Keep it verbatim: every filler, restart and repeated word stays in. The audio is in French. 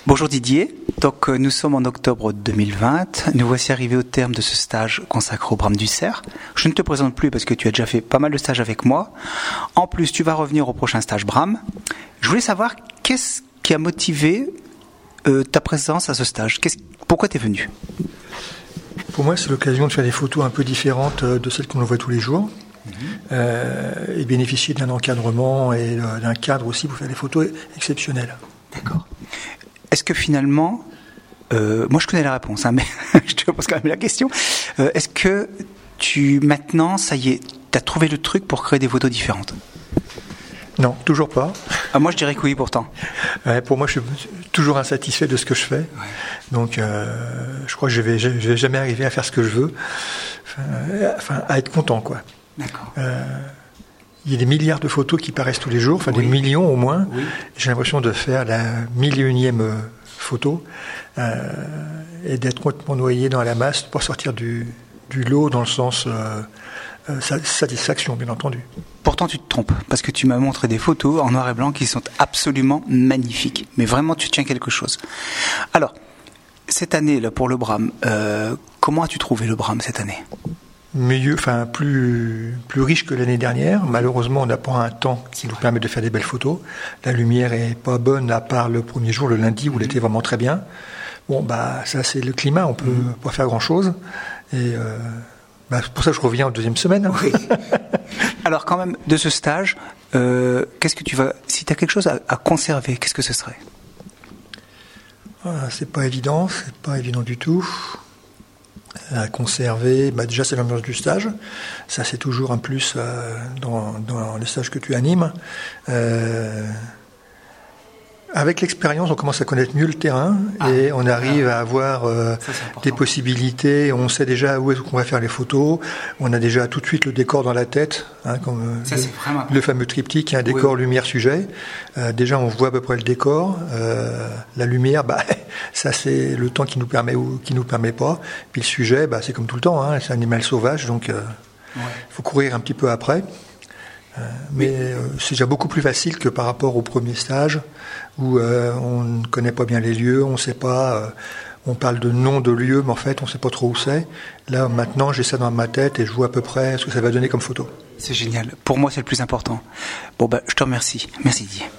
Bonjour Didier, donc euh, nous sommes en octobre deux mille vingt, nous voici arrivés au terme de ce stage consacré au Bram du Cerf. Je ne te présente plus parce que tu as déjà fait pas mal de stages avec moi. En plus, tu vas revenir au prochain stage Bram. Je voulais savoir qu'est-ce qui a motivé euh, ta présence à ce stage. Qu'est-ce, pourquoi tu es venu ? Pour moi, c'est l'occasion de faire des photos un peu différentes de celles qu'on voit tous les jours. Mmh. Euh, et bénéficier d'un encadrement et d'un cadre aussi pour faire des photos exceptionnelles. D'accord. Est-ce que finalement, euh, moi je connais la réponse, hein, mais je te pose quand même la question. Euh, est-ce que tu, maintenant, ça y est, tu as trouvé le truc pour créer des photos différentes ? Non, toujours pas. Ah, moi je dirais que oui pourtant. Ouais, pour moi, je suis toujours insatisfait de ce que je fais. Ouais. Donc, euh, je crois que je vais, je vais jamais arriver à faire ce que je veux. Enfin, enfin à être content, quoi. D'accord. Euh, il y a des milliards de photos qui paraissent tous les jours, enfin oui. Des millions au moins. Oui. J'ai l'impression de faire la mille et unième photo euh, et d'être complètement noyé dans la masse pour sortir du, du lot dans le sens euh, euh, satisfaction, bien entendu. Pourtant, tu te trompes, parce que tu m'as montré des photos en noir et blanc qui sont absolument magnifiques. Mais vraiment, tu tiens quelque chose. Alors, cette année, là, pour le Bram, euh, comment as-tu trouvé le Bram cette année ? Mieux, enfin plus plus riche que l'année dernière. Malheureusement, on n'a pas un temps qui nous permet de faire des belles photos. La lumière est pas bonne à part le premier jour, le lundi, où elle était vraiment très bien. Bon, bah ça c'est le climat, on peut mmh. pas faire grand chose. Et euh, bah, pour ça, je reviens en deuxième semaine. Oui. Alors quand même, de ce stage, euh, qu'est-ce que tu vas, si tu as quelque chose à, à conserver, qu'est-ce que ce serait ? Ah, c'est pas évident, c'est pas évident du tout. À conserver, bah déjà c'est l'ambiance du stage, ça c'est toujours un plus euh, dans, dans les stages que tu animes. Euh, avec l'expérience, on commence à connaître mieux le terrain ah, et on arrive ah, à avoir euh, ça, des possibilités. On sait déjà où est-ce qu'on va faire les photos. On a déjà tout de suite le décor dans la tête, hein, comme ça, le, le fameux triptyque, un décor, oui. lumière, sujet. Euh, déjà, on voit à peu près le décor. Euh, la lumière, bah, ça c'est le temps qui nous permet ou qui nous permet pas. Puis le sujet, bah, c'est comme tout le temps, hein, c'est un animal sauvage, donc il euh, ouais. faut courir un petit peu après. Euh, mais oui. euh, c'est déjà beaucoup plus facile que par rapport au premier stage où euh, on ne connaît pas bien les lieux, on sait pas, euh, on parle de nom de lieu, mais en fait on ne sait pas trop où c'est. Là maintenant j'ai ça dans ma tête et je vois à peu près ce que ça va donner comme photo. C'est génial. Pour moi c'est le plus important. Bon bah je te remercie. Merci Didier.